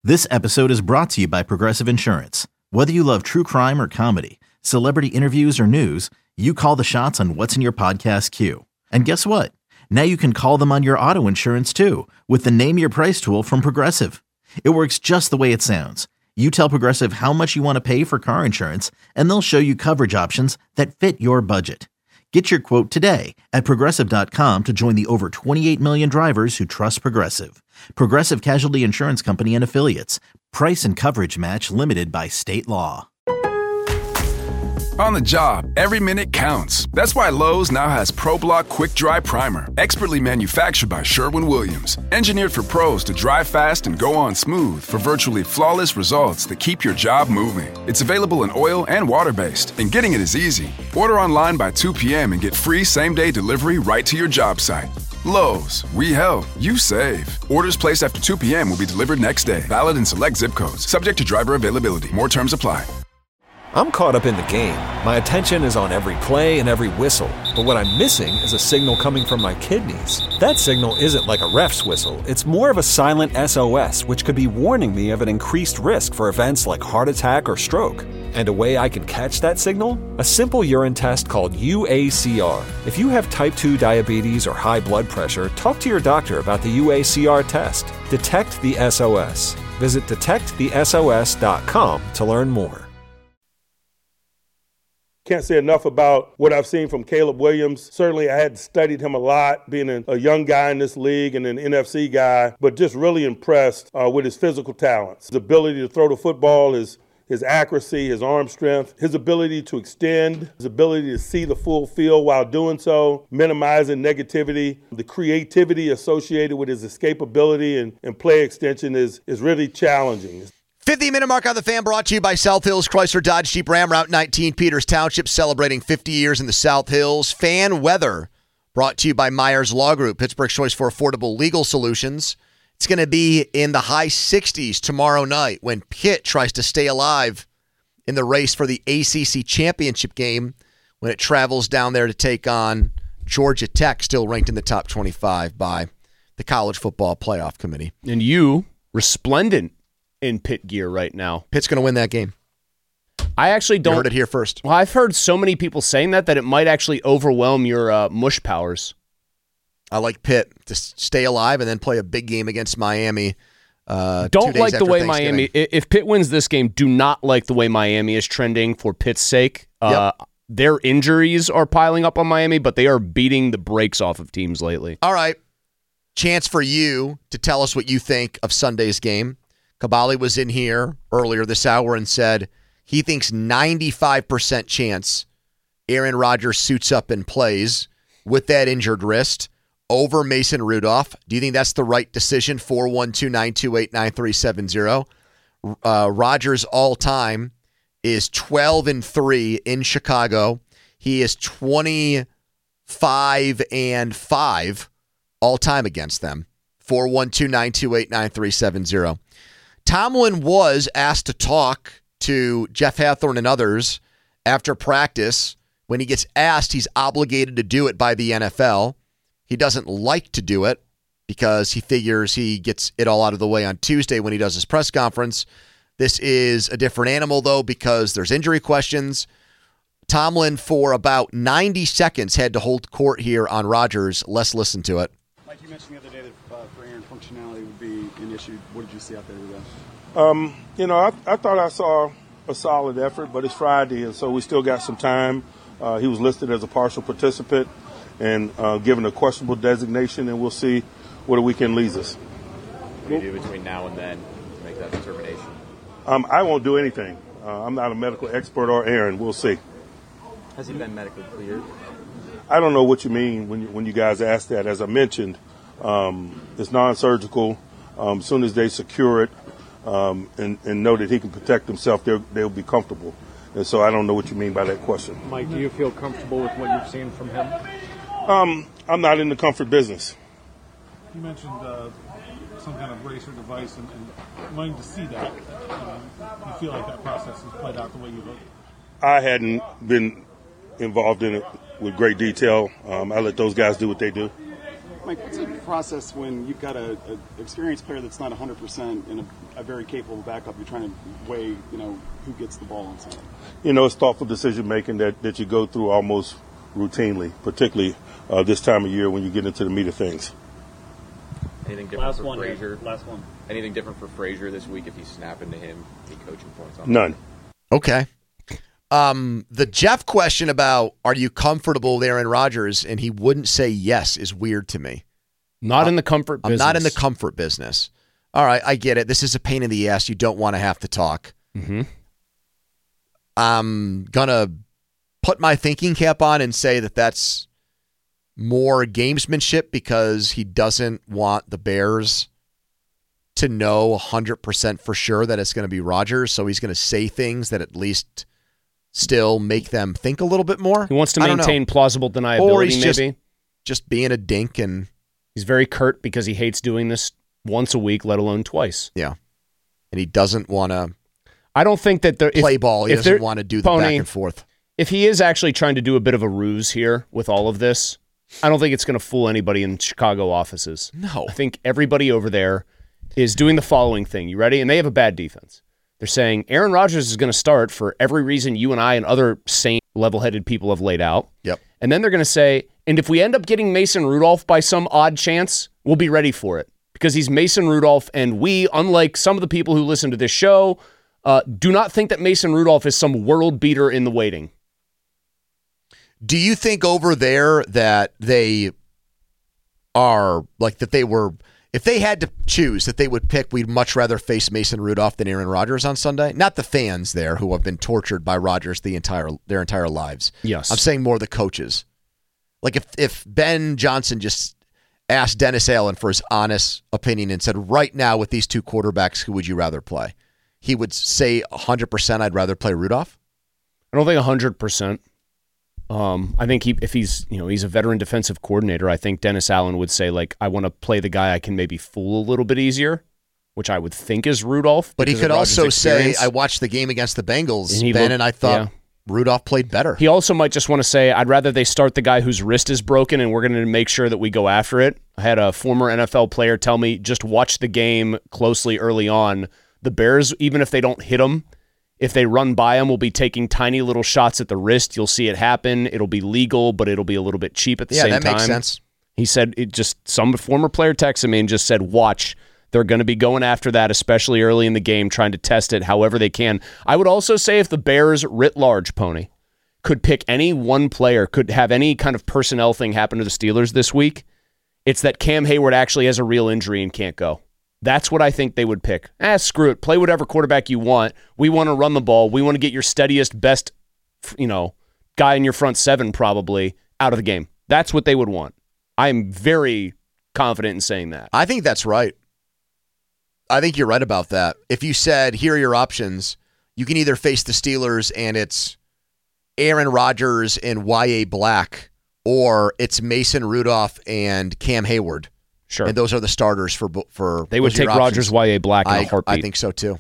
This episode is brought to you by Progressive Insurance. Whether you love true crime or comedy, celebrity interviews or news, you call the shots on what's in your podcast queue. And guess what? Now you can call them on your auto insurance too with the Name Your Price tool from Progressive. It works just the way it sounds. You tell Progressive how much you want to pay for car insurance, and they'll show you coverage options that fit your budget. Get your quote today at Progressive.com to join the over 28 million drivers who trust Progressive. Progressive Casualty Insurance Company and Affiliates. Price and coverage match limited by state law. On the job, every minute counts. That's why Lowe's now has ProBlock Quick Dry Primer, expertly manufactured by Sherwin-Williams. Engineered for pros to dry fast and go on smooth for virtually flawless results that keep your job moving. It's available in oil and water-based, and getting it is easy. Order online by 2 p.m. and get free same-day delivery right to your job site. Lowe's, we help, you save. Orders placed after 2 p.m. will be delivered next day. Valid in select zip codes. Subject to driver availability. More terms apply. I'm caught up in the game. My attention is on every play and every whistle. But what I'm missing is a signal coming from my kidneys. That signal isn't like a ref's whistle. It's more of a silent SOS, which could be warning me of an increased risk for events like heart attack or stroke. And a way I can catch that signal? A simple urine test called UACR. If you have type 2 diabetes or high blood pressure, talk to your doctor about the UACR test. Detect the SOS. Visit detectthesos.com to learn more. Can't say enough about what I've seen from Caleb Williams. Certainly, I had studied him a lot, being a young guy in this league and an NFC guy, but just really impressed with his physical talents. His ability to throw the football, his accuracy, his arm strength, his ability to extend, his ability to see the full field while doing so, minimizing negativity. The creativity associated with his escapability and play extension is really challenging. 50-minute mark on the Fan brought to you by South Hills Chrysler Dodge Jeep Ram, Route 19, Peters Township, celebrating 50 years in the South Hills. Fan weather brought to you by Myers Law Group, Pittsburgh's choice for affordable legal solutions. It's going to be in the high 60s tomorrow night when Pitt tries to stay alive in the race for the ACC championship game when it travels down there to take on Georgia Tech, still ranked in the top 25 by the College Football Playoff Committee. And you, resplendent in Pitt gear right now. Pitt's going to win that game. I actually don't. You heard it here first. Well, I've heard so many people saying that it might actually overwhelm your mush powers. I like Pitt to stay alive and then play a big game against Miami. Don't like the way Miami. If Pitt wins this game, do not like the way Miami is trending for Pitt's sake. Their injuries are piling up on Miami, but they are beating the brakes off of teams lately. All right. Chance for you to tell us what you think of Sunday's game. Kabali was in here earlier this hour and said he thinks 95% chance Aaron Rodgers suits up and plays with that injured wrist over Mason Rudolph. Do you think that's the right decision? 412-928-9370. Rodgers all-time is 12-3 in Chicago. He is 25-5 all-time against them. 412-928-9370. Tomlin was asked to talk to Jeff Hathorne and others after practice. When he gets asked, he's obligated to do it by the NFL. He doesn't like to do it because he figures he gets it all out of the way on Tuesday when he does his press conference. This is a different animal, though, because there's injury questions. Tomlin, for about 90 seconds, had to hold court here on Rodgers. Let's listen to it. Like you mentioned the other day that for Aaron, functionality would be an issue. What did you see out there today? I thought I saw a solid effort, but it's Friday, and so we still got some time. He was listed as a partial participant and given a questionable designation, and we'll see where the weekend leads us. What do you do between now and then to make that determination? I won't do anything. I'm not a medical expert or Aaron. We'll see. Has he been medically cleared? I don't know what you mean when you guys ask that. As I mentioned, it's non-surgical. As soon as they secure it and know that he can protect himself, they'll be comfortable. And so I don't know what you mean by that question. Mike, do you feel comfortable with what you've seen from him? I'm not in the comfort business. You mentioned some kind of bracer device and wanting to see that. You feel like that process has played out the way you look? I hadn't been involved in it with great detail. I let those guys do what they do. Mike, what's the process when you've got an experienced player that's not 100% and a very capable backup? You're trying to weigh, who gets the ball inside. It's thoughtful decision making that you go through almost routinely, particularly this time of year when you get into the meat of things. Anything different for Frazier? Last one. Anything different for Frazier this week if he's snapping to him? Any coaching points on None. Okay. The Jeff question about are you comfortable with Aaron Rodgers and he wouldn't say yes is weird to me. Not in the comfort business. I'm not in the comfort business. All right, I get it. This is a pain in the ass. You don't want to have to talk. Mm-hmm. I'm going to put my thinking cap on and say that that's more gamesmanship because he doesn't want the Bears to know 100% for sure that it's going to be Rodgers, so he's going to say things that at least still make them think a little bit more. He wants to maintain plausible deniability, or he's maybe. Just being a dink, and he's very curt because he hates doing this once a week, let alone twice. Yeah. And he doesn't want to I don't think that play ball. He doesn't want to do the back and forth. If he is actually trying to do a bit of a ruse here with all of this, I don't think it's going to fool anybody in Chicago offices. No. I think everybody over there is doing the following thing. You ready? And they have a bad defense. They're saying Aaron Rodgers is going to start for every reason you and I and other sane, level-headed people have laid out. Yep. And then they're going to say, and if we end up getting Mason Rudolph by some odd chance, we'll be ready for it. Because he's Mason Rudolph, and we, unlike some of the people who listen to this show, do not think that Mason Rudolph is some world beater in the waiting. Do you think over there that they are, like, that they were, if they had to choose, that they would pick, we'd much rather face Mason Rudolph than Aaron Rodgers on Sunday? Not the fans there who have been tortured by Rodgers their entire lives. Yes. I'm saying more the coaches. Like if Ben Johnson just asked Dennis Allen for his honest opinion and said, right now with these two quarterbacks, who would you rather play? He would say 100% I'd rather play Rudolph? I don't think 100%. I think if he's a veteran defensive coordinator, I think Dennis Allen would say, like, I want to play the guy I can maybe fool a little bit easier, which I would think is Rudolph. But he could also say, I watched the game against the Bengals, and I thought Rudolph played better. He also might just want to say, I'd rather they start the guy whose wrist is broken, and we're going to make sure that we go after it. I had a former NFL player tell me, just watch the game closely early on. The Bears, even if they don't hit him, if they run by him, will be taking tiny little shots at the wrist. You'll see it happen. It'll be legal, but it'll be a little bit cheap at the same time. Yeah, that makes sense. He said, some former player texted me and just said, watch, they're going to be going after that, especially early in the game, trying to test it however they can. I would also say if the Bears, writ large, Pony, could pick any one player, could have any kind of personnel thing happen to the Steelers this week, it's that Cam Hayward actually has a real injury and can't go. That's what I think they would pick. Screw it. Play whatever quarterback you want. We want to run the ball. We want to get your steadiest, best, guy in your front seven probably out of the game. That's what they would want. I'm very confident in saying that. I think that's right. I think you're right about that. If you said, here are your options, you can either face the Steelers and it's Aaron Rodgers and Y.A. Black, or it's Mason Rudolph and Cam Hayward. Sure. And those are the starters for they would take Rodgers, Y.A. Black in a heartbeat. I think so too.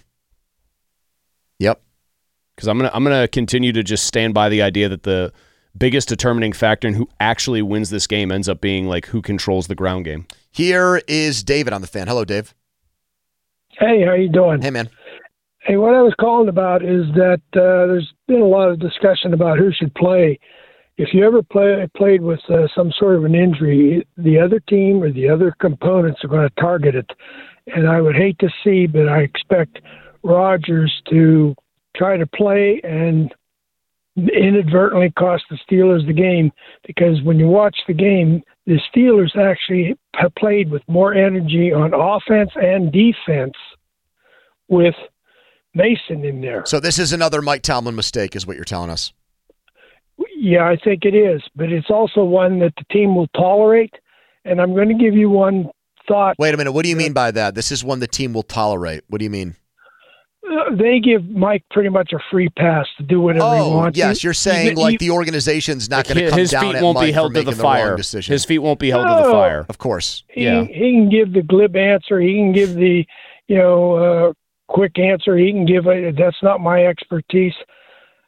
Yep. Because I'm gonna continue to just stand by the idea that the biggest determining factor in who actually wins this game ends up being like who controls the ground game. Here is David on the Fan. Hello, Dave. Hey, how you doing? Hey, man. Hey, what I was calling about is that there's been a lot of discussion about who should play. If you ever played with some sort of an injury, the other team or the other components are going to target it. And I would hate to see, but I expect Rodgers to try to play and inadvertently cost the Steelers the game, because when you watch the game, the Steelers actually have played with more energy on offense and defense with Mason in there. So this is another Mike Tomlin mistake, is what you're telling us. Yeah, I think it is, but it's also one that the team will tolerate. And I'm going to give you one thought. Wait a minute. What do you mean by that? This is one the team will tolerate. What do you mean? They give Mike pretty much a free pass to do whatever he wants. Yes, you're saying the organization's not going to come down at Mike for making the wrong decision. His feet won't be held to the fire. Of course. He can give the glib answer. He can give the quick answer. He can give that's not my expertise.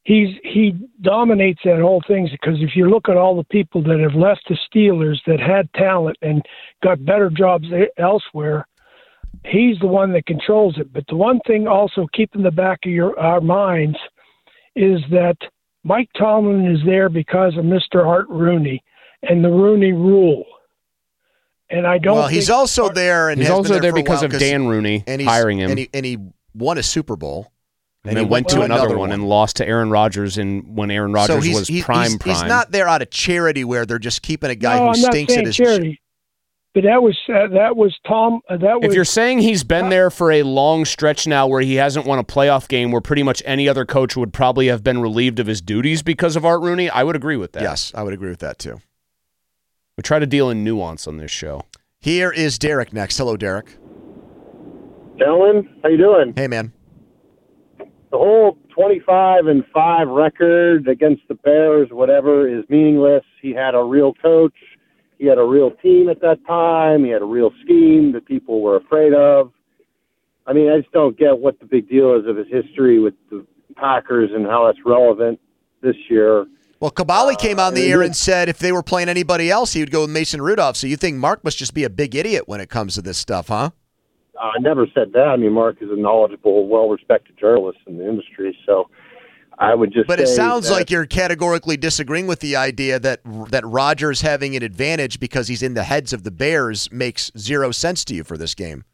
he dominates that whole thing, because if you look at all the people that have left the Steelers that had talent and got better jobs elsewhere, he's the one that controls it. But the one thing also keep in the back of our minds is that Mike Tomlin is there because of Mr. Art Rooney and the Rooney Rule. And I don't. Well, he's also there, and he's also there because of Dan Rooney hiring him, and he won a Super Bowl. And then went to another one and lost to Aaron Rodgers when Aaron Rodgers was prime. He's not there out of charity where they're just keeping a guy who stinks at his charity. But that was Tom. If you're saying he's been there for a long stretch now where he hasn't won a playoff game, where pretty much any other coach would probably have been relieved of his duties because of Art Rooney, I would agree with that. Yes, I would agree with that too. We try to deal in nuance on this show. Here is Derek next. Hello, Derek. Gentlemen, how you doing? Hey, man. The whole 25-5 record against the Bears, whatever, is meaningless. He had a real coach. He had a real team at that time. He had a real scheme that people were afraid of. I mean, I just don't get what the big deal is of his history with the Packers and how that's relevant this year. Well, Kabali came on the air and said if they were playing anybody else, he would go with Mason Rudolph. So you think Mark must just be a big idiot when it comes to this stuff, huh? I never said that. I mean, Mark is a knowledgeable, well-respected journalist in the industry, so I would just But it sounds like you're categorically disagreeing with the idea that Rodgers having an advantage because he's in the heads of the Bears makes zero sense to you for this game.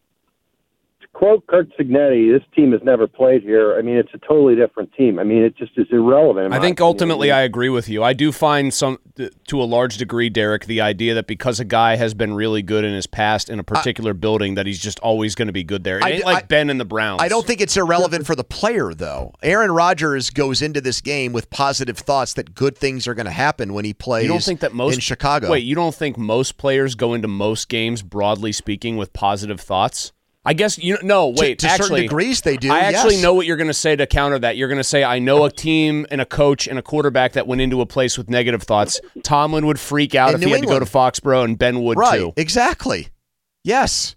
To quote Kurt Signetti, this team has never played here. I mean, it's a totally different team. I mean, it just is irrelevant. I think ultimately I agree with you. I do find to a large degree, Derek, the idea that because a guy has been really good in his past in a particular building that he's just always going to be good there. It ain't like Ben and the Browns. I don't think it's irrelevant for the player, though. Aaron Rodgers goes into this game with positive thoughts that good things are going to happen when he plays in Chicago. Wait, you don't think most players go into most games, broadly speaking, with positive thoughts? I guess to certain degrees they do. I actually know what you're going to say to counter that. You're going to say, I know a team and a coach and a quarterback that went into a place with negative thoughts. Tomlin would freak out if he had to go to Foxborough, and Ben would too. Right, exactly. Yes.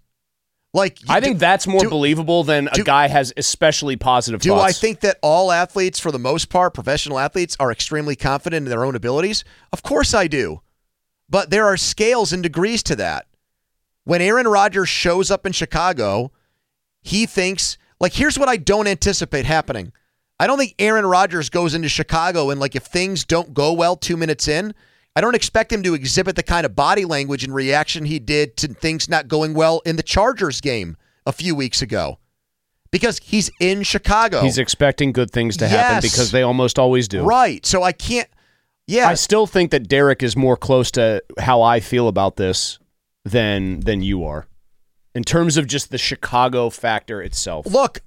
I think that's more believable than a guy has especially positive thoughts. Do I think that all athletes, for the most part, professional athletes, are extremely confident in their own abilities? Of course I do. But there are scales and degrees to that. When Aaron Rodgers shows up in Chicago, he thinks, here's what I don't anticipate happening. I don't think Aaron Rodgers goes into Chicago and, if things don't go well 2 minutes in, I don't expect him to exhibit the kind of body language and reaction he did to things not going well in the Chargers game a few weeks ago. Because he's in Chicago. He's expecting good things to happen because they almost always do. Right. So I can't, I still think that Derek is more close to how I feel about this than you are, in terms of just the Chicago factor itself. Look,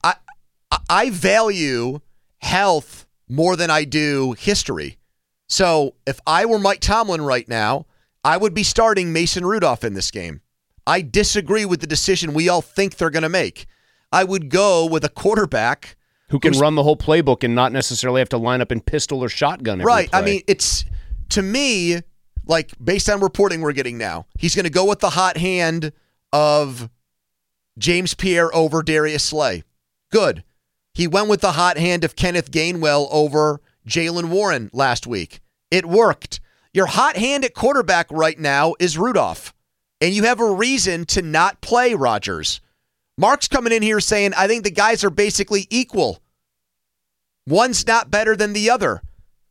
I value health more than I do history. So if I were Mike Tomlin right now, I would be starting Mason Rudolph in this game. I disagree with the decision we all think they're going to make. I would go with a quarterback who can run the whole playbook and not necessarily have to line up in pistol or shotgun every play. I mean, it's, to me, based on reporting we're getting now, he's going to go with the hot hand of James Pierre over Darius Slay. Good. He went with the hot hand of Kenneth Gainwell over Jaylen Warren last week. It worked. Your hot hand at quarterback right now is Rudolph, and you have a reason to not play Rodgers. Mark's coming in here saying, I think the guys are basically equal. One's not better than the other.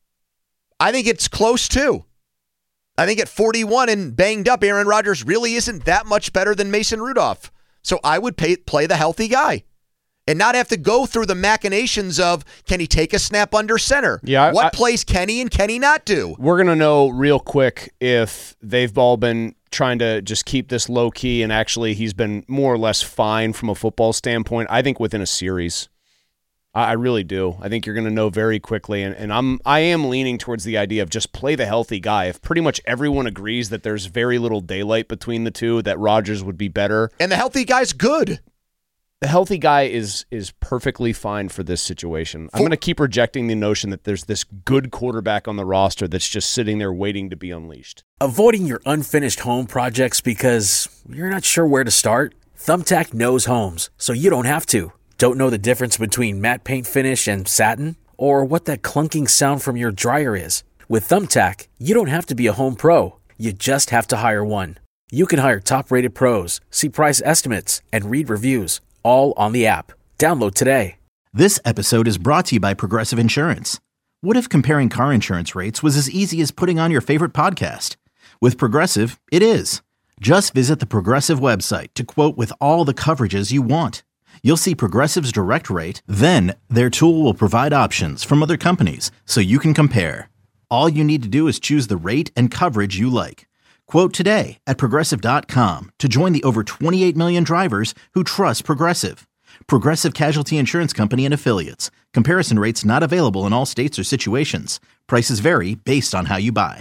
I think it's close, too. I think at 41 and banged up, Aaron Rodgers really isn't that much better than Mason Rudolph. So I would play the healthy guy and not have to go through the machinations of, can he take a snap under center? Yeah, what plays can he and can he not do? We're going to know real quick if they've all been trying to just keep this low key and actually he's been more or less fine from a football standpoint, I think within a series. I really do. I think you're going to know very quickly, and I am leaning towards the idea of just play the healthy guy. If pretty much everyone agrees that there's very little daylight between the two, that Rodgers would be better. And the healthy guy's good. The healthy guy is perfectly fine for this situation. I'm going to keep rejecting the notion that there's this good quarterback on the roster that's just sitting there waiting to be unleashed. Avoiding your unfinished home projects because you're not sure where to start? Thumbtack knows homes, so you don't have to. Don't know the difference between matte paint finish and satin? or what that clunking sound from your dryer is. With Thumbtack, you don't have to be a home pro. You just have to hire one. You can hire top-rated pros, see price estimates, and read reviews, all on the app. Download today. This episode is brought to you by Progressive Insurance. What if comparing car insurance rates was as easy as putting on your favorite podcast? With Progressive, it is. Just visit the Progressive website to quote with all the coverages you want. You'll see Progressive's direct rate, then their tool will provide options from other companies so you can compare. All you need to do is choose the rate and coverage you like. Quote today at Progressive.com to join the over 28 million drivers who trust Progressive. Progressive Casualty Insurance Company and Affiliates. Comparison rates not available in all states or situations. Prices vary based on how you buy.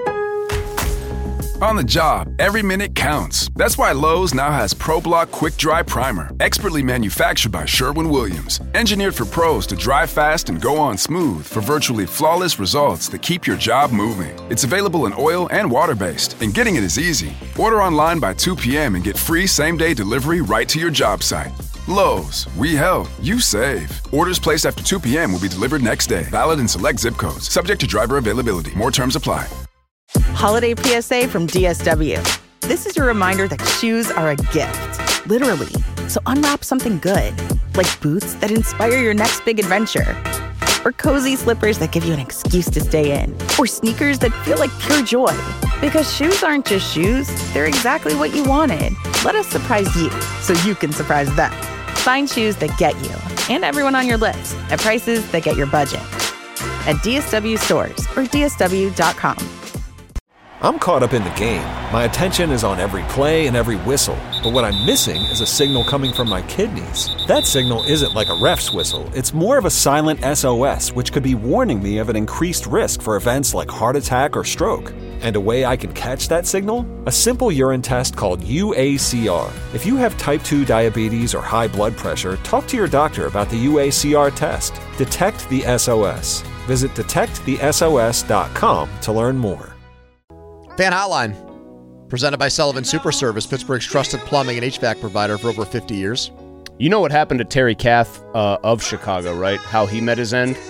On the job, every minute counts. That's why Lowe's now has ProBlock Quick Dry Primer, expertly manufactured by Sherwin-Williams. Engineered for pros to dry fast and go on smooth for virtually flawless results that keep your job moving. It's available in oil and water-based, and getting it is easy. Order online by 2 p.m. and get free same-day delivery right to your job site. Lowe's, we help, you save. Orders placed after 2 p.m. will be delivered next day. Valid in select zip codes. Subject to driver availability. More terms apply. Holiday PSA from DSW. This is your reminder that shoes are a gift, literally. So unwrap something good, like boots that inspire your next big adventure, or cozy slippers that give you an excuse to stay in, or sneakers that feel like pure joy. Because shoes aren't just shoes, they're exactly what you wanted. Let us surprise you so you can surprise them. Find shoes that get you and everyone on your list at prices that get your budget. At DSW stores or DSW.com. I'm caught up in the game. My attention is on every play and every whistle. But what I'm missing is a signal coming from my kidneys. That signal isn't like a ref's whistle. It's more of a silent SOS, which could be warning me of an increased risk for events like heart attack or stroke. And a way I can catch that signal? A simple urine test called UACR. If you have type 2 diabetes or high blood pressure, talk to your doctor about the UACR test. Detect the SOS. Visit detectthesos.com to learn more. Fan Hotline, presented by Sullivan Super Service, Pittsburgh's trusted plumbing and HVAC provider for over 50 years. You know what happened to Terry Kath of Chicago, right? How he met his end?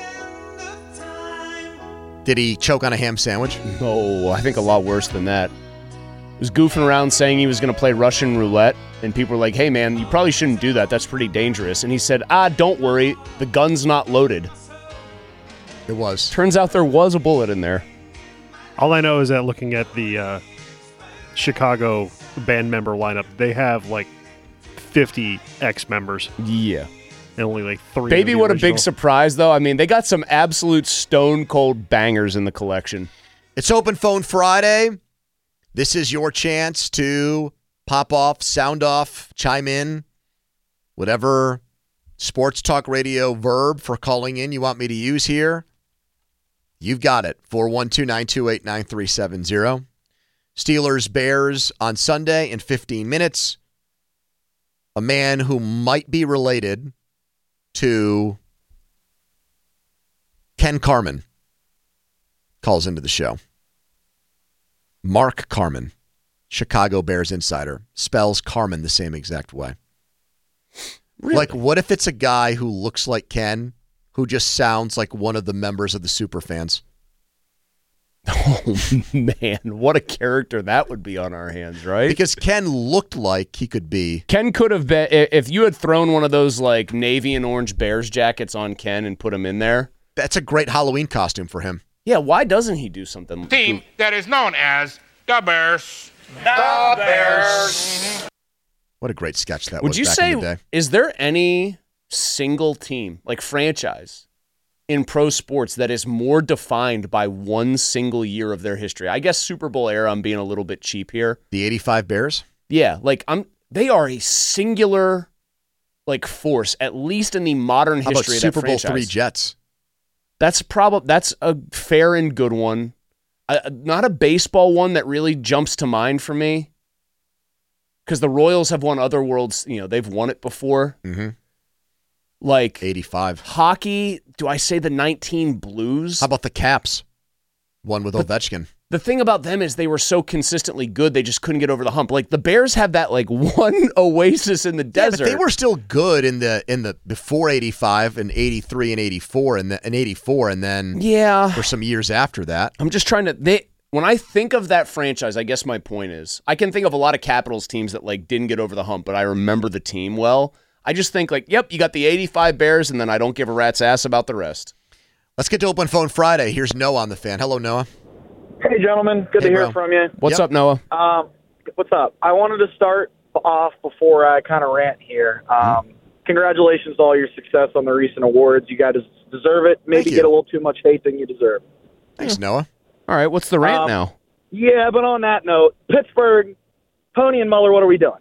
Did he choke on a ham sandwich? No, I think a lot worse than that. He was goofing around saying he was going to play Russian roulette, and people were like, hey, man, you probably shouldn't do that. That's pretty dangerous. And he said, don't worry, the gun's not loaded. It was. Turns out there was a bullet in there. All I know is that looking at the Chicago band member lineup, they have like 50 ex-members. Yeah. And only like 3. Baby, what original. A big surprise, though. I mean, they got some absolute stone-cold bangers in the collection. It's Open Phone Friday. This is your chance to pop off, sound off, chime in, whatever sports talk radio verb for calling in you want me to use here. You've got it. 412-928-9370. Steelers Bears on Sunday in 15 minutes. A man who might be related to Ken Carman calls into the show. Mark Carman, Chicago Bears insider, spells Carman the same exact way. Really? Like, what if it's a guy who looks like Ken, who just sounds like one of the members of the Superfans? Oh, man. What a character that would be on our hands, right? Because Ken looked like he could be. Ken could have been, if you had thrown one of those like navy and orange Bears jackets on Ken and put him in there. That's a great Halloween costume for him. Yeah, why doesn't he do something? Team that is known as the Bears. The Bears. What a great sketch that Would was you back say, in the day. Is there any single team, like franchise, in pro sports that is more defined by one single year of their history? I guess Super Bowl era, I'm being a little bit cheap here. The 85 Bears? Yeah, like they are a singular like force, at least in the modern history of that franchise. Super Bowl III Jets? That's a fair and good one. Not a baseball one that really jumps to mind for me, because the Royals have won other worlds. You know, they've won it before. Mm-hmm. Like 85. Hockey, do I say the 19 Blues? How about the Caps? One with Ovechkin. The thing about them is they were so consistently good, they just couldn't get over the hump. Like the Bears have that like one oasis in the desert. But they were still good in the before 85 and 83 and 84 and 84 and then for some years after that. I'm just trying to when I think of that franchise, I guess my point is I can think of a lot of Capitals teams that like didn't get over the hump, but I remember the team well. I just think like, yep, you got the 85 Bears, and then I don't give a rat's ass about the rest. Let's get to Open Phone Friday. Here's Noah on the Fan. Hello, Noah. Hey, gentlemen. Good to hear from you. What's up, Noah? What's up? I wanted to start off before I kind of rant here. Congratulations to all your success on the recent awards. You guys deserve it. Maybe get a little too much hate than you deserve. Thanks, Noah. All right, what's the rant now? Yeah, but on that note, Pittsburgh, Pony and Muller, what are we doing?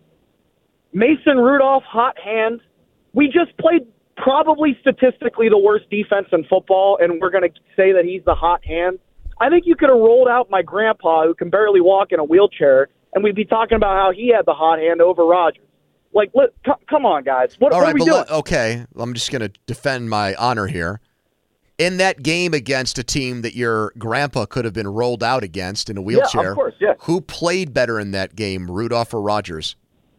Mason Rudolph, hot hand. We just played probably statistically the worst defense in football, and we're going to say that he's the hot hand. I think you could have rolled out my grandpa, who can barely walk in a wheelchair, and we'd be talking about how he had the hot hand over Rodgers. Like, come on, guys. What are we doing? Okay, I'm just going to defend my honor here. In that game against a team that your grandpa could have been rolled out against in a wheelchair, yeah, of course, yeah. Who played better in that game, Rudolph or Rodgers?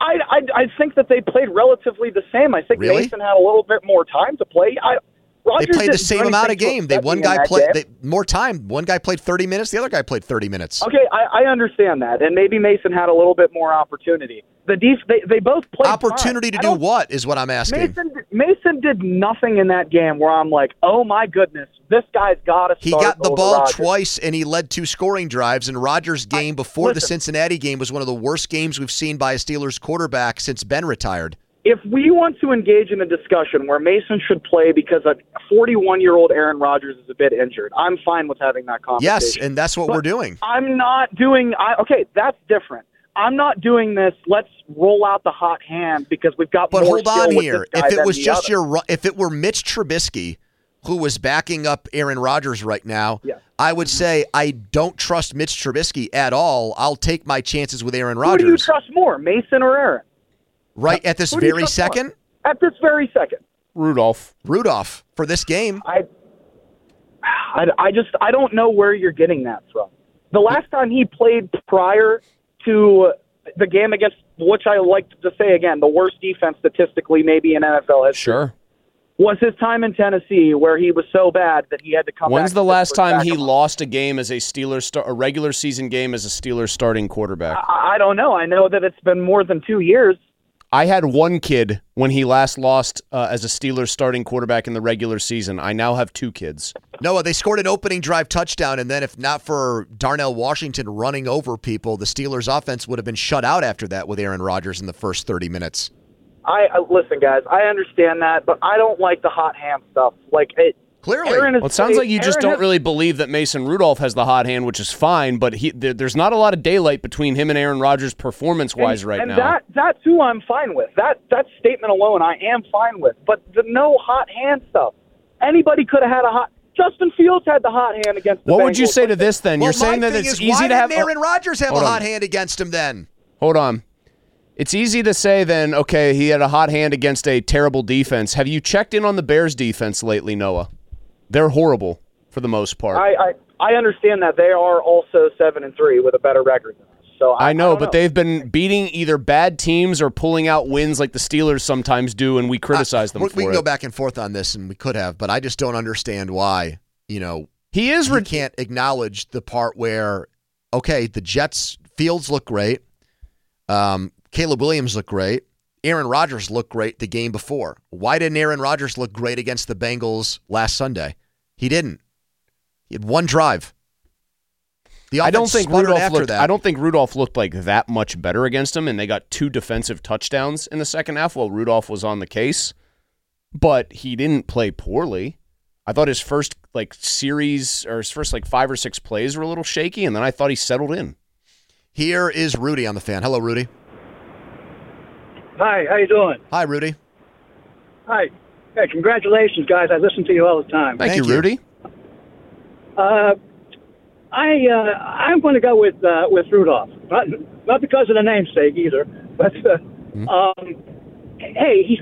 I think that they played relatively the same. I think Mason had a little bit more time to play. They played the same amount of game. One guy played more time. One guy played 30 minutes. The other guy played 30 minutes. Okay, I understand that, and maybe Mason had a little bit more opportunity. They both played opportunity to do what is what I'm asking. Mason did nothing in that game where I'm like, oh my goodness, this guy's got to start. He got the ball Rodgers twice, and he led 2 scoring drives. And Rodgers' game before the Cincinnati game was one of the worst games we've seen by a Steelers quarterback since Ben retired. If we want to engage in a discussion where Mason should play because a 41-year-old Aaron Rodgers is a bit injured, I'm fine with having that conversation. Yes, and that's what we're doing. I'm not doing okay, that's different. I'm not doing this, let's roll out the hot hand because we've got more skill with this guy. But hold on here. If it was just if it were Mitch Trubisky who was backing up Aaron Rodgers right now, I would say I don't trust Mitch Trubisky at all. I'll take my chances with Aaron Rodgers. Who do you trust more, Mason or Aaron? Right at this very second? More? At this very second. Rudolph for this game. I don't know where you're getting that from. The last time he played prior to the game against, which I like to say again, the worst defense statistically maybe in NFL history. Sure. Was his time in Tennessee where he was so bad that he had to come back. When's the last time he lost a game as a regular season game as a Steelers starting quarterback? I don't know. I know that it's been more than 2 years. I had one kid when he last lost as a Steelers starting quarterback in the regular season. I now have 2 kids. Noah, they scored an opening drive touchdown, and then if not for Darnell Washington running over people, the Steelers' offense would have been shut out after that with Aaron Rodgers in the first 30 minutes. Listen, guys, I understand that, but I don't like the hot hand stuff. Clearly. Well, it sounds like you just don't really believe that Mason Rudolph has the hot hand, which is fine, but there's not a lot of daylight between him and Aaron Rodgers performance-wise right now. That's who I'm fine with. That statement alone I am fine with. But the no hot hand stuff. Anybody could have had a hot... Justin Fields had the hot hand against the Bengals. What would you say to this then? You're saying that it's easy to have... Why didn't Aaron Rodgers have a hot hand against him then? Hold on. It's easy to say then, okay, he had a hot hand against a terrible defense. Have you checked in on the Bears defense lately, Noah? They're horrible for the most part. I understand that they are also 7-3 with a better record than us. So I know, but they've been beating either bad teams or pulling out wins like the Steelers sometimes do, and we criticize them for it. We can go back and forth on this, and we could have, but I just don't understand why, he can't acknowledge the part where, okay, the Jets' Fields look great, Caleb Williams looked great, Aaron Rodgers looked great the game before. Why didn't Aaron Rodgers look great against the Bengals last Sunday? He didn't. He had one drive. I don't think Rudolph looked like that much better against him, and they got 2 defensive touchdowns in the second half while Rudolph was on the case. But he didn't play poorly. I thought his first series or his first 5 or 6 plays were a little shaky, and then I thought he settled in. Here is Rudy on the Fan. Hello, Rudy. Hi, how you doing? Hi, Rudy. Hi. Hey, congratulations, guys. I listen to you all the time. Thank you, Rudy. I'm going to go with Rudolph. Not because of the namesake either, but hey, he's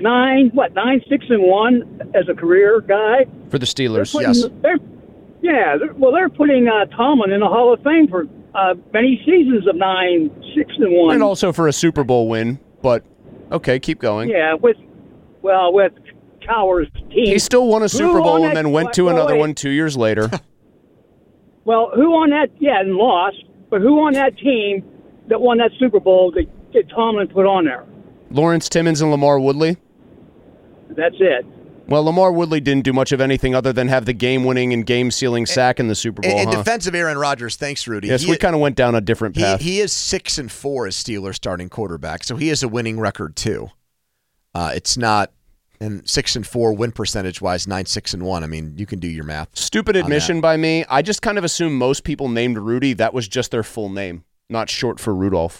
9-6-1 as a career guy for the Steelers. Yes. They're putting Tomlin in the Hall of Fame for many seasons of 9-6-1. And also for a Super Bowl win, but okay, keep going. Yeah, with Cowher's team. He still won a Super Bowl and then went to another one 2 years later. Well, who on that? Yeah, and lost. But who on that team that won that Super Bowl that Tomlin put on there? Lawrence Timmons and Lamar Woodley. That's it. Well, Lamar Woodley didn't do much of anything other than have the game-winning and game-sealing sack in the Super Bowl. In defense of Aaron Rodgers, thanks, Rudy. Yes, we kind of went down a different path. He is 6-4 as Steelers starting quarterback, so he has a winning record too. It's not. And 6-4 win percentage-wise, 9-6-1. I mean, you can do your math. Stupid admission by me. I just kind of assume most people named Rudy, that was just their full name, not short for Rudolph.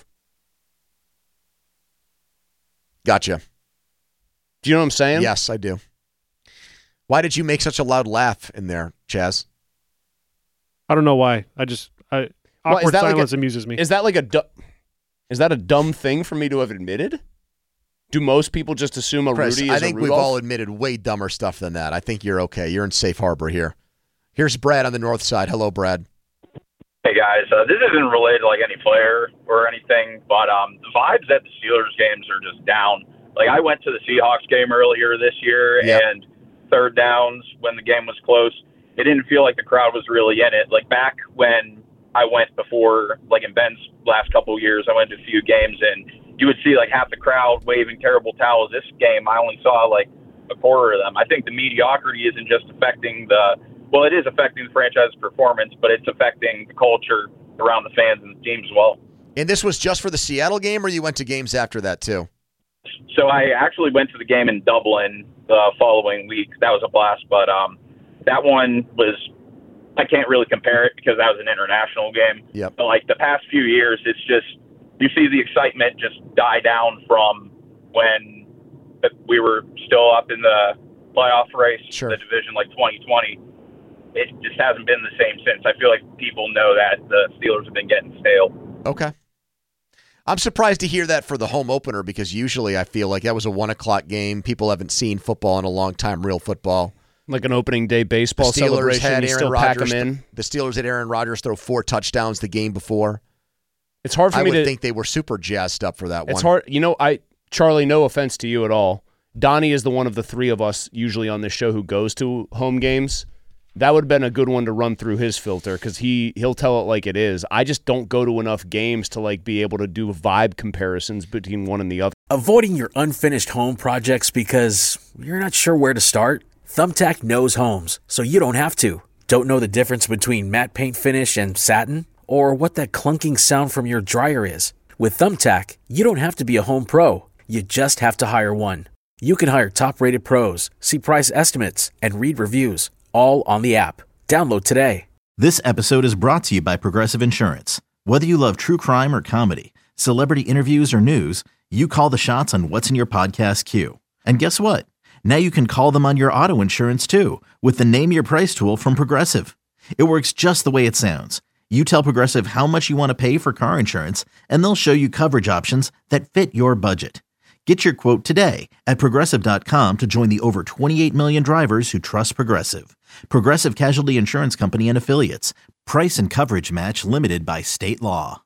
Gotcha. Do you know what I'm saying? Yes, I do. Why did you make such a loud laugh in there, Chaz? I don't know why. Awkward silence amuses me. Is that like a dumb thing for me to have admitted? Do most people just assume Chris, Rudy is I think a we've Rudolph? all admitted way dumber stuff than that. I think you're okay. You're in safe harbor here. Here's Brad on the north side. Hello, Brad. Hey, guys. This isn't related to, like, any player or anything, but the vibes at the Steelers games are just down. Like, I went to the Seahawks game earlier this year, and third downs when the game was close, it didn't feel like the crowd was really in it. Like, back when I went before, like, in Ben's last couple of years, I went to a few games, and you would see like half the crowd waving terrible towels. This game, I only saw like a quarter of them. I think the mediocrity isn't just affecting it is affecting the franchise's performance, but it's affecting the culture around the fans and the team as well. And this was just for the Seattle game, or you went to games after that too? So I actually went to the game in Dublin the following week. That was a blast, but that one was, I can't really compare it because that was an international game. Yep. But like the past few years, it's just, you see the excitement just die down from when we were still up in the playoff race, the division, like 2020. It just hasn't been the same since. I feel like people know that the Steelers have been getting stale. Okay. I'm surprised to hear that for the home opener because usually I feel like that was a 1 o'clock game. People haven't seen football in a long time, real football. Like an opening day baseball celebration, you still pack them in. The Steelers had Aaron Rodgers throw 4 touchdowns the game before. It's hard for me to think they were super jazzed up for that one. It's hard. You know, Charlie, no offense to you at all. Donnie is the one of the three of us usually on this show who goes to home games. That would have been a good one to run through his filter because he'll tell it like it is. I just don't go to enough games to like be able to do vibe comparisons between one and the other. Avoiding your unfinished home projects because you're not sure where to start? Thumbtack knows homes, so you don't have to. Don't know the difference between matte paint finish and satin? Or what that clunking sound from your dryer is. With Thumbtack, you don't have to be a home pro. You just have to hire one. You can hire top-rated pros, see price estimates, and read reviews, all on the app. Download today. This episode is brought to you by Progressive Insurance. Whether you love true crime or comedy, celebrity interviews or news, you call the shots on what's in your podcast queue. And guess what? Now you can call them on your auto insurance too with the Name Your Price tool from Progressive. It works just the way it sounds. You tell Progressive how much you want to pay for car insurance, and they'll show you coverage options that fit your budget. Get your quote today at Progressive.com to join the over 28 million drivers who trust Progressive. Progressive Casualty Insurance Company and Affiliates. Price and coverage match limited by state law.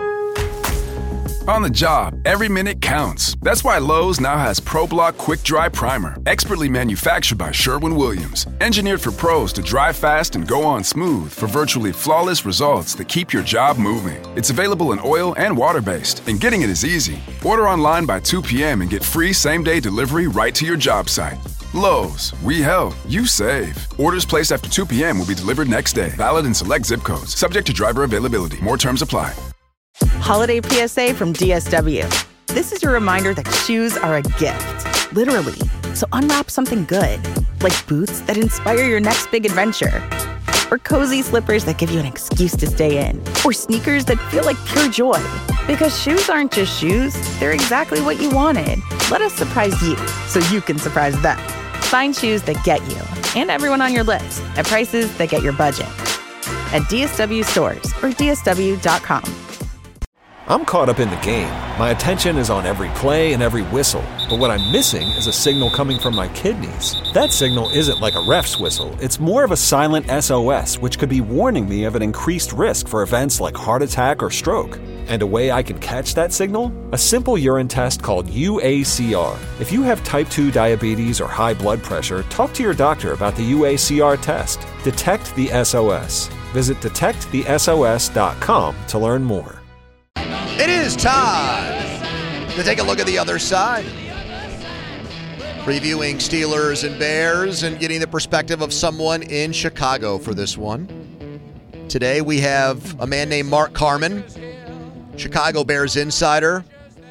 On the job, every minute counts. That's why Lowe's now has ProBlock Quick Dry Primer, expertly manufactured by Sherwin-Williams. Engineered for pros to dry fast and go on smooth for virtually flawless results that keep your job moving. It's available in oil and water-based, and getting it is easy. Order online by 2 p.m. and get free same-day delivery right to your job site. Lowe's, we help, you save. Orders placed after 2 p.m. will be delivered next day. Valid in select zip codes. Subject to driver availability. More terms apply. Holiday PSA from DSW. This is your reminder that shoes are a gift, literally. So unwrap something good, like boots that inspire your next big adventure, or cozy slippers that give you an excuse to stay in, or sneakers that feel like pure joy. Because shoes aren't just shoes, they're exactly what you wanted. Let us surprise you so you can surprise them. Find shoes that get you and everyone on your list at prices that get your budget. At DSW stores or DSW.com. I'm caught up in the game. My attention is on every play and every whistle. but what I'm missing is a signal coming from my kidneys. That signal isn't like a ref's whistle. It's more of a silent SOS, which could be warning me of an increased risk for events like heart attack or stroke. And a way I can catch that signal? A simple urine test called UACR. If you have type 2 diabetes or high blood pressure, talk to your doctor about the UACR test. Detect the SOS. Visit detectthesos.com to learn more. It is time to take a look at the other side. Previewing Steelers and Bears and getting the perspective of someone in Chicago for this one. Today we have a man named Mark Carman, Chicago Bears insider.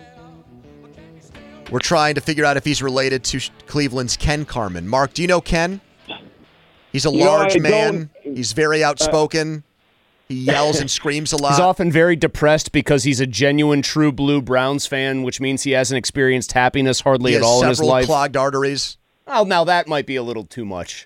We're trying to figure out if he's related to Cleveland's Ken Carman. Mark, do you know Ken? He's a large man. He's very outspoken. He yells and screams a lot. He's often very depressed because he's a genuine, true blue Browns fan, which means he hasn't experienced happiness hardly at all in his life. He has several clogged arteries. Oh, now that might be a little too much.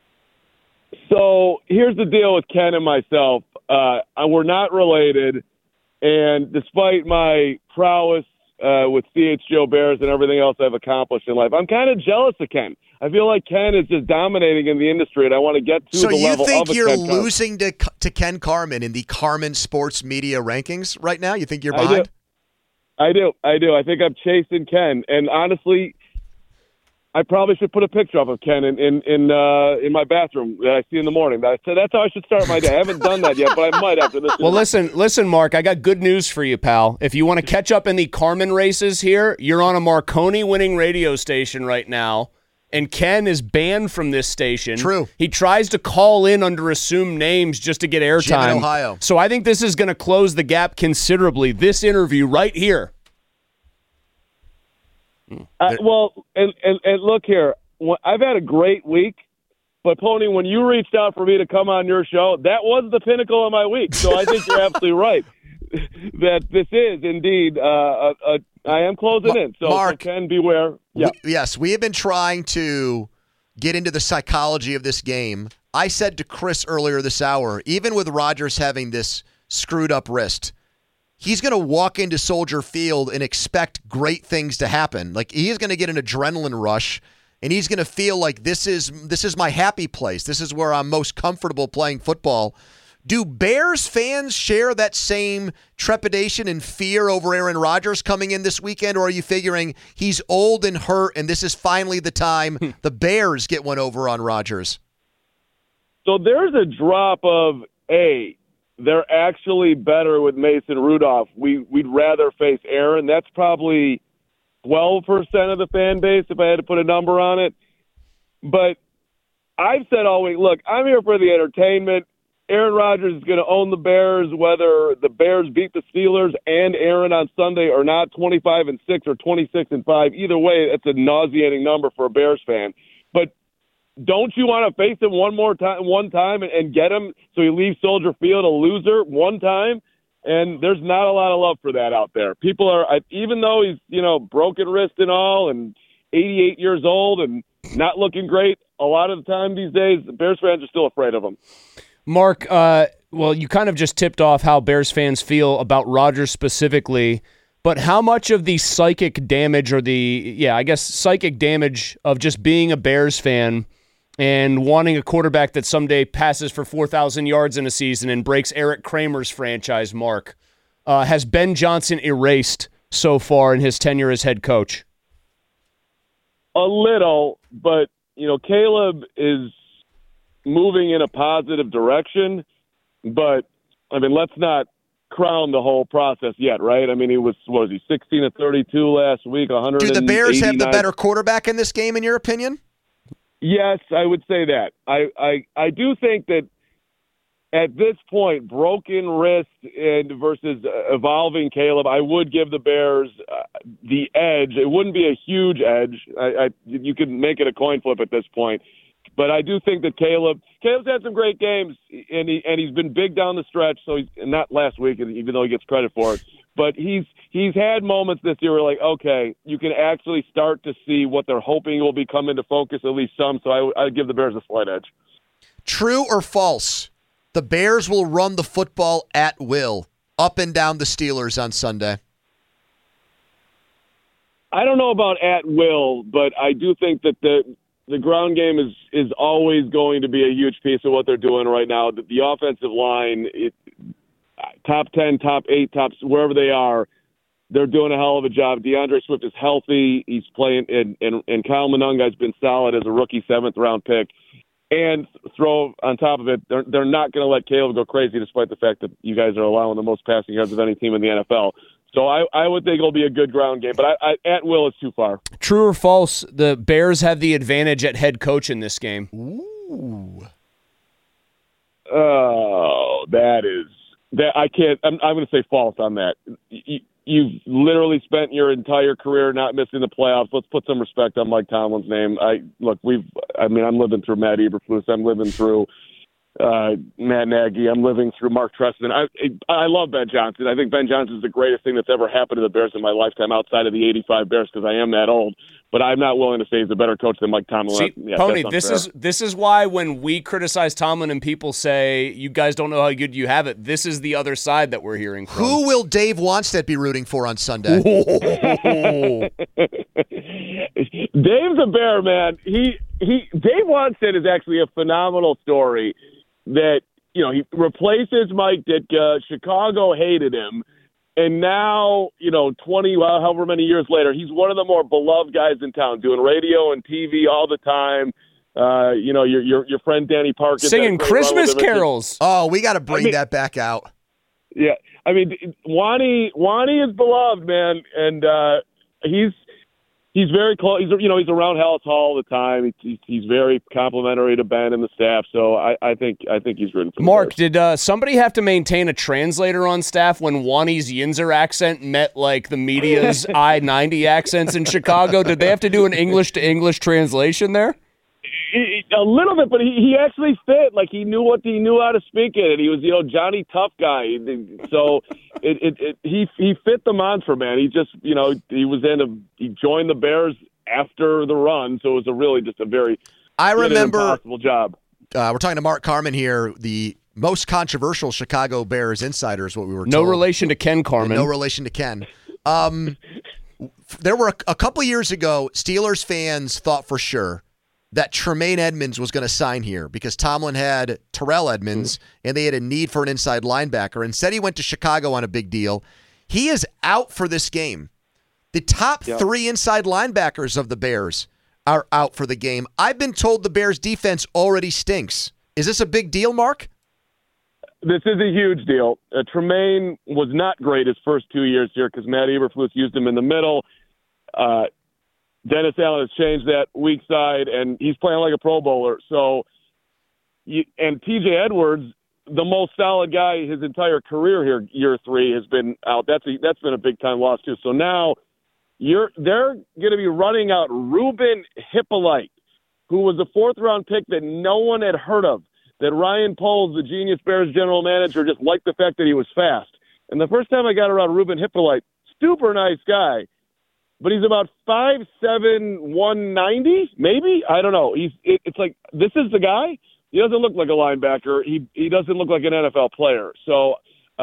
So here's the deal with Ken and myself. We're not related. And despite my prowess with CHGO Bears and everything else I've accomplished in life, I'm kind of jealous of Ken. I feel like Ken is just dominating in the industry, and I want to get to the level of So you think you're Ken losing to Ken Carman in the Carman Sports Media rankings right now? You think you're behind? I do. I think I'm chasing Ken. And honestly, I probably should put a picture up of Ken in my bathroom that I see in the morning. That's how I should start my day. I haven't done that yet, but I might after this. Well, listen, Mark, I got good news for you, pal. If you want to catch up in the Carman races here, you're on a Marconi-winning radio station right now, and Ken is banned from this station. True. He tries to call in under assumed names just to get airtime. Jim in Ohio. So I think this is going to close the gap considerably, this interview right here. Well, and look here, I've had a great week, but Pony, when you reached out for me to come on your show, that was the pinnacle of my week. So I think you're absolutely right that this is indeed. I am closing in, so Mark, Ken, beware. Yeah. Yes, we have been trying to get into the psychology of this game. I said to Chris earlier this hour, even with Rodgers having this screwed up wrist, he's going to walk into Soldier Field and expect great things to happen. Like, he is going to get an adrenaline rush, and he's going to feel like this is my happy place. This is where I'm most comfortable playing football. Do Bears fans share that same trepidation and fear over Aaron Rodgers coming in this weekend, or are you figuring he's old and hurt, and this is finally the time the Bears get one over on Rodgers? So there's a drop of they're actually better with Mason Rudolph. We'd rather face Aaron. That's probably 12% of the fan base if I had to put a number on it. But I've said all week, look, I'm here for the entertainment. Aaron Rodgers is going to own the Bears, whether the Bears beat the Steelers and Aaron on Sunday or not, 25-6 or 26-5. Either way, that's a nauseating number for a Bears fan. But don't you want to face him one time and get him so he leaves Soldier Field a loser one time? And there's not a lot of love for that out there. People are, even though he's, broken wrist and all and 88 years old and not looking great, a lot of the time these days, the Bears fans are still afraid of him. Mark, well, you kind of just tipped off how Bears fans feel about Rodgers specifically, but how much of the psychic damage or psychic damage of just being a Bears fan and wanting a quarterback that someday passes for 4,000 yards in a season and breaks Eric Kramer's franchise mark, has Ben Johnson erased so far in his tenure as head coach? A little, but, Caleb is moving in a positive direction, but, let's not crown the whole process yet, right? He was 16-32 last week, 100. Do the Bears have the better quarterback in this game, in your opinion? Yes, I would say that. I do think that at this point, broken wrist and versus evolving Caleb, I would give the Bears the edge. It wouldn't be a huge edge. You could make it a coin flip at this point. But I do think that Caleb's had some great games, and he's been big down the stretch. So he's not last week, even though he gets credit for it. But he's had moments this year where, okay, you can actually start to see what they're hoping will be come into focus, at least some. So I would give the Bears a slight edge. True or false? The Bears will run the football at will up and down the Steelers on Sunday. I don't know about at will, but I do think that the ground game is always going to be a huge piece of what they're doing right now. The offensive line, top 10, top 8, wherever they are, they're doing a hell of a job. DeAndre Swift is healthy. He's playing, and Kyle Monunga has been solid as a rookie 7th-round pick. And throw on top of it, they're not going to let Caleb go crazy, despite the fact that you guys are allowing the most passing yards of any team in the NFL. So I would think it'll be a good ground game, but at will is too far. True or false, the Bears have the advantage at head coach in this game? Ooh. Oh, I can't. I'm going to say false on that. You've literally spent your entire career not missing the playoffs. Let's put some respect on Mike Tomlin's name. I'm living through Matt Eberflus. I'm living through Matt Nagy. I'm living through Mark Trestman. I love Ben Johnson. I think Ben Johnson is the greatest thing that's ever happened to the Bears in my lifetime outside of the 85 Bears, because I am that old. But I'm not willing to say he's a better coach than Mike Tomlin. See, Pony, this is why when we criticize Tomlin and people say, you guys don't know how good you have it, this is the other side that we're hearing from. Who will Dave Wanstead be rooting for on Sunday? Dave's a Bear, man. Dave Wanstead is actually a phenomenal story that, he replaces Mike Ditka. Chicago hated him. And now, however many years later, he's one of the more beloved guys in town, doing radio and TV all the time. Your friend Danny Parkins singing Christmas carols. Oh, we got to bring that back out. Yeah, Wani is beloved, man, and he's very close. He's around Hallis Hall all the time. He's very complimentary to Ben and the staff. So I think he's rooting for Mark, did somebody have to maintain a translator on staff when Wani's Yinzer accent met like the media's I-90 accents in Chicago? Did they have to do an English to English translation there? A little bit, but he actually fit. Like he knew how to speak it, and he was Johnny Tough guy. So he fit the mantra, man. He just he joined the Bears after the run, so it was just a very impossible job. We're talking to Mark Carman here, the most controversial Chicago Bears insider is what we were told. No relation to Ken Carman. No relation to Ken. There were a couple years ago, Steelers fans thought for sure that Tremaine Edmonds was going to sign here because Tomlin had Terrell Edmonds and they had a need for an inside linebacker. Instead, he went to Chicago on a big deal. He is out for this game. The top 3 inside linebackers of the Bears are out for the game. I've been told the Bears defense already stinks. Is this a big deal, Mark? This is a huge deal. Tremaine was not great his first 2 years here because Matt Eberflus used him in the middle. Dennis Allen has changed that weak side, and he's playing like a Pro Bowler. So, and T.J. Edwards, the most solid guy his entire career here, year 3, has been out. That's been a big-time loss, too. So now they're going to be running out Ruben Hippolyte, who was a 4th-round pick that no one had heard of, that Ryan Poles, the genius Bears general manager, just liked the fact that he was fast. And the first time I got around Ruben Hippolyte, super nice guy, but he's about 5'7", 190, maybe? I don't know. It's like, this is the guy? He doesn't look like a linebacker. He doesn't look like an NFL player. So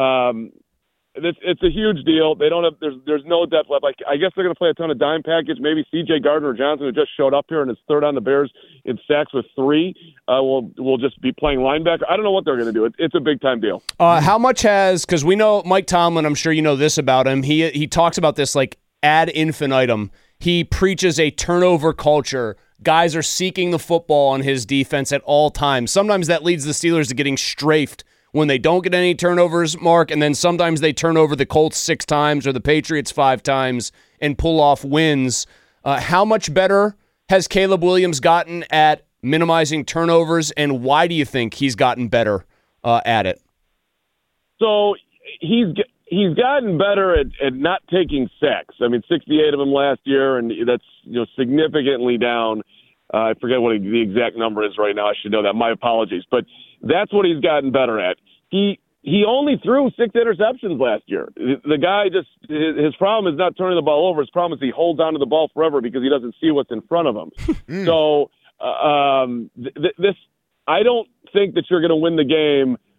it's a huge deal. They don't have there's no depth left. I guess they're going to play a ton of dime package. Maybe C.J. Gardner-Johnson, who just showed up here and is 3rd on the Bears in sacks with 3, will just be playing linebacker. I don't know what they're going to do. It's a big-time deal. How much because we know Mike Tomlin, I'm sure you know this about him. He talks about this like ad infinitum. He preaches a turnover culture. Guys are seeking the football on his defense at all times. Sometimes that leads the Steelers to getting strafed when they don't get any turnovers, Mark, and then sometimes they turn over the Colts 6 times or the Patriots 5 times and pull off wins. How much better has Caleb Williams gotten at minimizing turnovers, and why do you think he's gotten better at it? So he's gotten better at not taking sacks. 68 of them last year, and that's significantly down. I forget what the exact number is right now. I should know that. My apologies. But that's what he's gotten better at. He only threw 6 interceptions last year. The guy his problem is not turning the ball over. His problem is he holds onto the ball forever because he doesn't see what's in front of him. So I don't think that you're going to win the game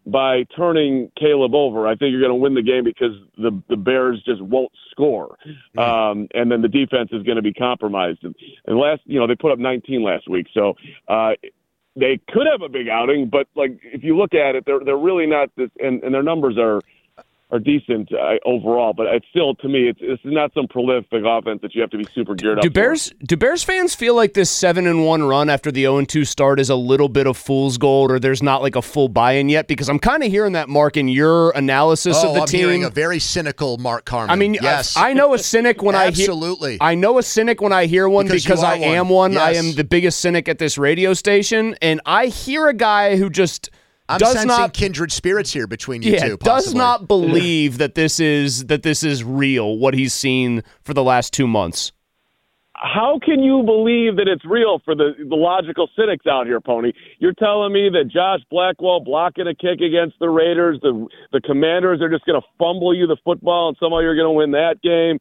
by turning Caleb over. I think you're going to win the game because the Bears just won't score. And then the defense is going to be compromised. And they put up 19 last week. So they could have a big outing, but like if you look at it, they're really not this, and their numbers are decent overall, but it's still, to me, it's not some prolific offense that you have to be super geared up Do Bears fans feel like this 7-1 run after the 0-2 start is a little bit of fool's gold, or there's not like a full buy-in yet? Because I'm kind of hearing that, Mark, in your analysis of the team. I'm hearing a very cynical Mark Carman. I mean, yes. I know a cynic when I know a cynic when I hear one because I am one. Yes. I am the biggest cynic at this radio station, and I hear a guy who just... I'm sensing kindred spirits here between you two. Does not believe that this is real, what he's seen for the last 2 months. How can you believe that it's real for the logical cynics out here, Pony? You're telling me that Josh Blackwell blocking a kick against the Raiders, the Commanders are just going to fumble you the football and somehow you're going to win that game?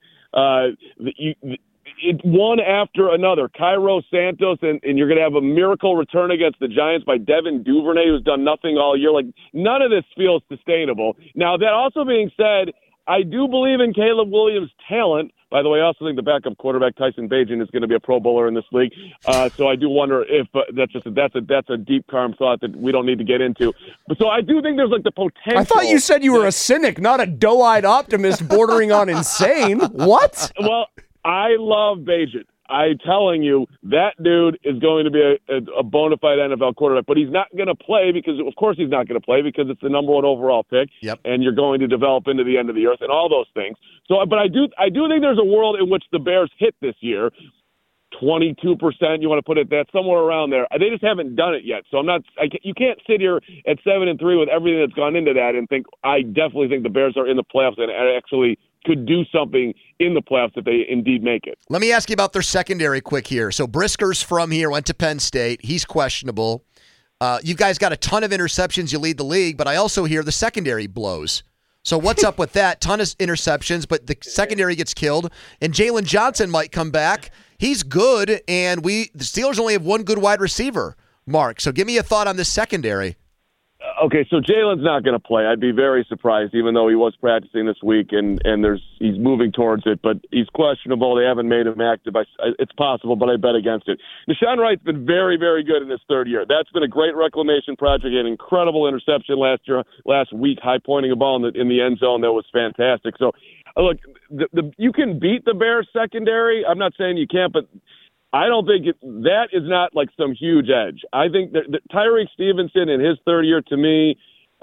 One after another. Cairo Santos, and you're going to have a miracle return against the Giants by Devin Duvernay, who's done nothing all year. Like, none of this feels sustainable. Now, that also being said, I do believe in Caleb Williams' talent. By the way, I also think the backup quarterback, Tyson Bagent, is going to be a Pro Bowler in this league. So I do wonder if that's a deep, calm thought that we don't need to get into. But so I do think there's like the potential. I thought you said you were a cynic, not a doe-eyed optimist bordering on insane. What? Well, I love Bagent. I'm telling you, that dude is going to be a bona fide NFL quarterback, but he's not going to play because, of course, he's not going to play because it's the number 1 overall pick, and you're going to develop into the end of the earth and all those things. So, but I do think there's a world in which the Bears hit this year. 22%, you want to put it that somewhere around there. They just haven't done it yet. So you can't sit here at 7-3 with everything that's gone into that and think, I definitely think the Bears are in the playoffs and actually could do something in the playoffs if they indeed make it. Let me ask you about their secondary quick here. So Brisker's from here, went to Penn State. He's questionable. You guys got a ton of interceptions. You lead the league, but I also hear the secondary blows. So what's up with that? Ton of interceptions, but the secondary gets killed. And Jalen Johnson might come back. He's good, and the Steelers only have one good wide receiver, Mark. So give me a thought on this secondary. Okay, so Jalen's not going to play. I'd be very surprised, even though he was practicing this week, and he's moving towards it, but he's questionable. They haven't made him active. It's possible, but I bet against it. Deshaun Wright's been very, very good in his third year. That's been a great reclamation project. An incredible interception last week, high-pointing a ball in the end zone that was fantastic. So, look, you can beat the Bears secondary. I'm not saying you can't, but I don't think that is not like some huge edge. I think that Tyreek Stevenson in his third year, to me,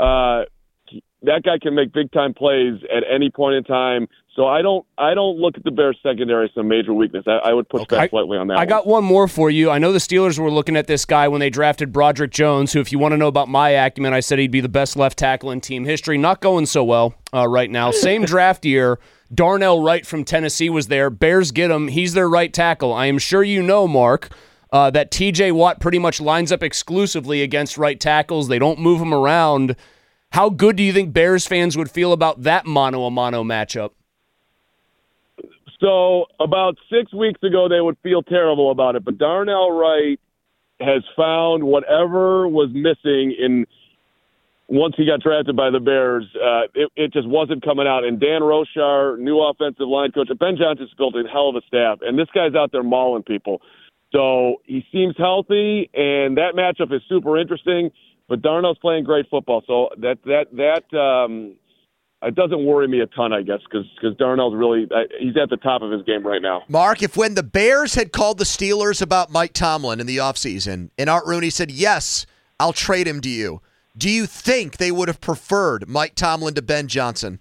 that guy can make big-time plays at any point in time. So I don't look at the Bears secondary as some major weakness. I would push back slightly on that. I got one more for you. I know the Steelers were looking at this guy when they drafted Broderick Jones, who, if you want to know about my acumen, I said he'd be the best left tackle in team history. Not going so well right now. Same draft year. Darnell Wright from Tennessee was there. Bears get him. He's their right tackle. I am sure you know, Mark, that T.J. Watt pretty much lines up exclusively against right tackles. They don't move him around. How good do you think Bears fans would feel about that mano-a-mano matchup? So about 6 weeks ago, they would feel terrible about it. But Darnell Wright has found whatever was missing once he got drafted by the Bears. It just wasn't coming out. And Dan Rochar, new offensive line coach, Ben Johnson's built a hell of a staff. And this guy's out there mauling people. So he seems healthy, and that matchup is super interesting. But Darnell's playing great football. So that it doesn't worry me a ton, I guess, because Darnell's really he's at the top of his game right now. Mark, if when the Bears had called the Steelers about Mike Tomlin in the offseason, and Art Rooney said, yes, I'll trade him to you, do you think they would have preferred Mike Tomlin to Ben Johnson?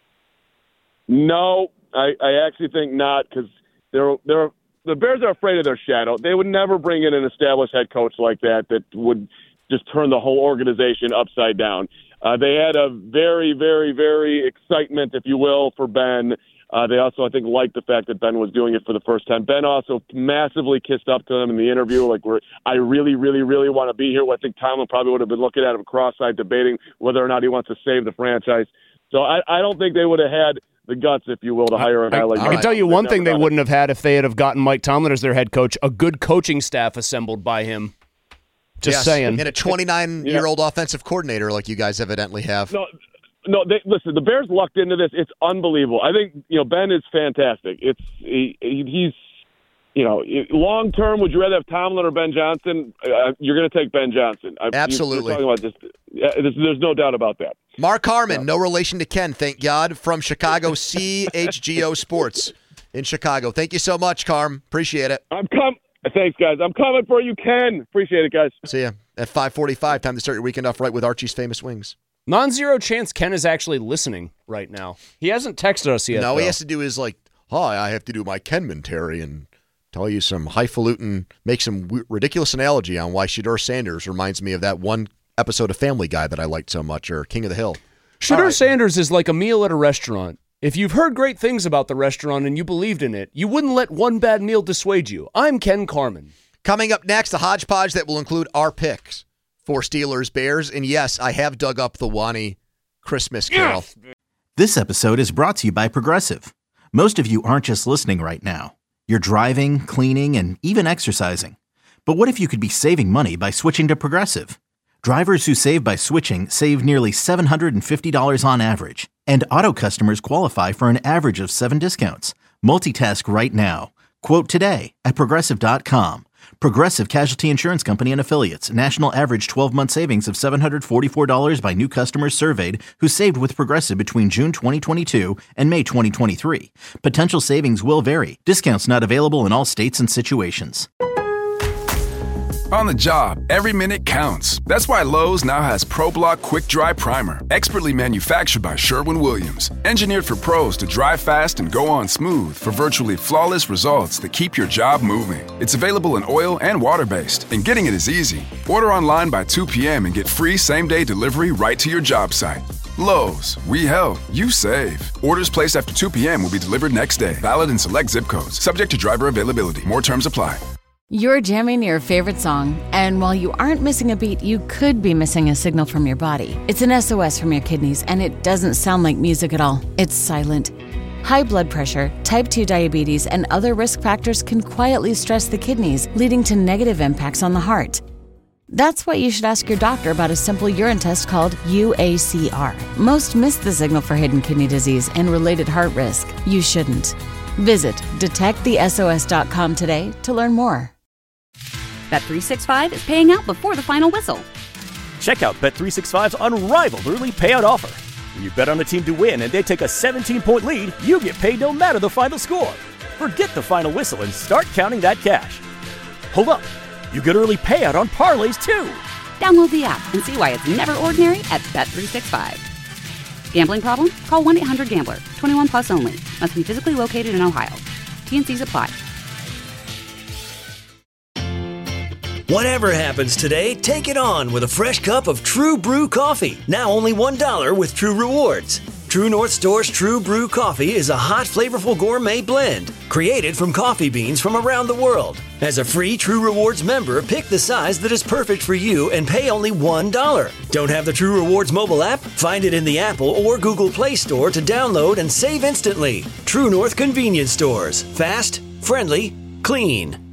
No, I actually think not, because the Bears are afraid of their shadow. They would never bring in an established head coach like that would just turn the whole organization upside down. They had a very, very, very excitement, if you will, for Ben. They also, I think, liked the fact that Ben was doing it for the first time. Ben also massively kissed up to him in the interview, I really, really, really want to be here. I think Tomlin probably would have been looking at him cross-eyed, debating whether or not he wants to save the franchise. So I don't think they would have had the guts, if you will, to hire a guy like that. I can tell you one thing they wouldn't have had if they had gotten Mike Tomlin as their head coach, a good coaching staff assembled by him. Just saying. And a 29-year-old offensive coordinator like you guys evidently have. No, listen, the Bears lucked into this. It's unbelievable. I think, Ben is fantastic. He's long term, would you rather have Tomlin or Ben Johnson? You're going to take Ben Johnson. Absolutely. You're talking about there's no doubt about that. Mark Harmon, no relation to Ken, thank God, from Chicago CHGO Sports in Chicago. Thank you so much, Carm. Appreciate it. Thanks, guys. I'm coming for you, Ken. Appreciate it, guys. See ya at 5:45. Time to start your weekend off right with Archie's Famous Wings. Non-zero chance Ken is actually listening right now. He hasn't texted us yet. No, he has to do his hi, I have to do my Kenmentary and tell you some highfalutin, make some ridiculous analogy on why Shedeur Sanders reminds me of that one episode of Family Guy that I liked so much, or King of the Hill. Shedeur Sanders is like a meal at a restaurant. If you've heard great things about the restaurant and you believed in it, you wouldn't let one bad meal dissuade you. I'm Ken Carman. Coming up next, a hodgepodge that will include our picks for Steelers Bears. And yes, I have dug up the Wani Christmas Carol. Yes. This episode is brought to you by Progressive. Most of you aren't just listening right now. You're driving, cleaning, and even exercising. But what if you could be saving money by switching to Progressive? Drivers who save by switching save nearly $750 on average. And auto customers qualify for an average of 7 discounts. Multitask right now. Quote today at Progressive.com. Progressive Casualty Insurance Company and Affiliates. National average 12-month savings of $744 by new customers surveyed who saved with Progressive between June 2022 and May 2023. Potential savings will vary. Discounts not available in all states and situations. On the job, every minute counts. That's why Lowe's now has ProBlock Quick Dry Primer, expertly manufactured by Sherwin-Williams. Engineered for pros to dry fast and go on smooth for virtually flawless results that keep your job moving. It's available in oil and water-based, and getting it is easy. Order online by 2 p.m. and get free same-day delivery right to your job site. Lowe's, we help, you save. Orders placed after 2 p.m. will be delivered next day. Valid in select zip codes. Subject to driver availability. More terms apply. You're jamming your favorite song, and while you aren't missing a beat, you could be missing a signal from your body. It's an SOS from your kidneys, and it doesn't sound like music at all. It's silent. High blood pressure, type 2 diabetes, and other risk factors can quietly stress the kidneys, leading to negative impacts on the heart. That's why you should ask your doctor about a simple urine test called UACR. Most miss the signal for hidden kidney disease and related heart risk. You shouldn't. Visit detectthesos.com today to learn more. Bet365 is paying out before the final whistle. Check out Bet365's unrivaled early payout offer. When you bet on a team to win and they take a 17-point lead, you get paid no matter the final score. Forget the final whistle and start counting that cash. Hold up. You get early payout on parlays, too. Download the app and see why it's never ordinary at Bet365. Gambling problem? Call 1-800-GAMBLER. 21 plus only. Must be physically located in Ohio. T&Cs apply. Whatever happens today, take it on with a fresh cup of True Brew coffee. Now only $1 with True Rewards. True North Store's True Brew coffee is a hot, flavorful gourmet blend created from coffee beans from around the world. As a free True Rewards member, pick the size that is perfect for you and pay only $1. Don't have the True Rewards mobile app? Find it in the Apple or Google Play Store to download and save instantly. True North Convenience Stores. Fast, friendly, clean.